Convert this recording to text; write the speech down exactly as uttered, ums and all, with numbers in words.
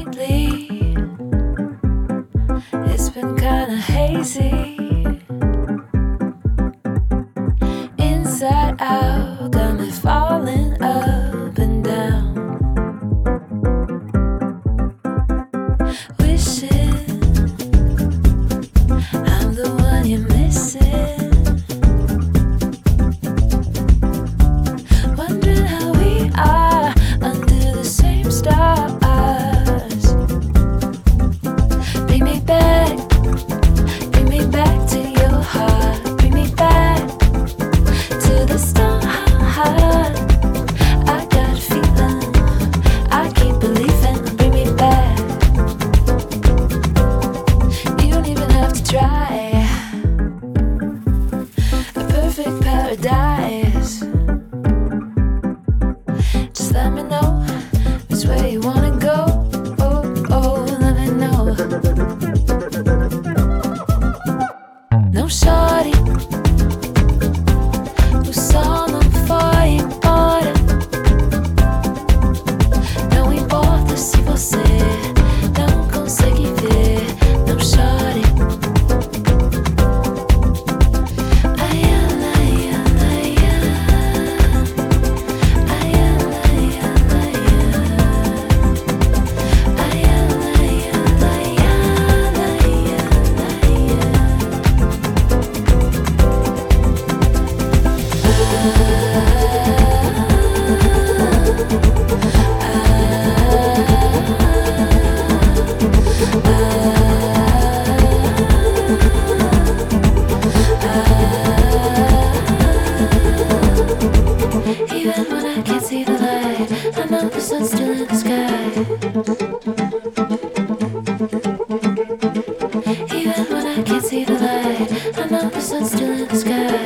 lately. It's been kinda hazy. Inside out, got me falling up and down. Wishing I'm the one you're missing. Wondering how we are under the same stars. Bring me back, bring me back to your heart. Bring me back to the start. I got a feeling, I keep believing. Bring me back. You don't even have to try. A perfect paradise. Just let me know which way you wanna go. Oh, oh, let me know. No shorty, o sol não foi embora. Não importa se você não consegue ver. Não chore. Ai, ai, ai, ai, ai, ai, ai, even when I can't see the light, I know the sun's still in the sky. Even when I can't see the light, I know the sun's still in the sky.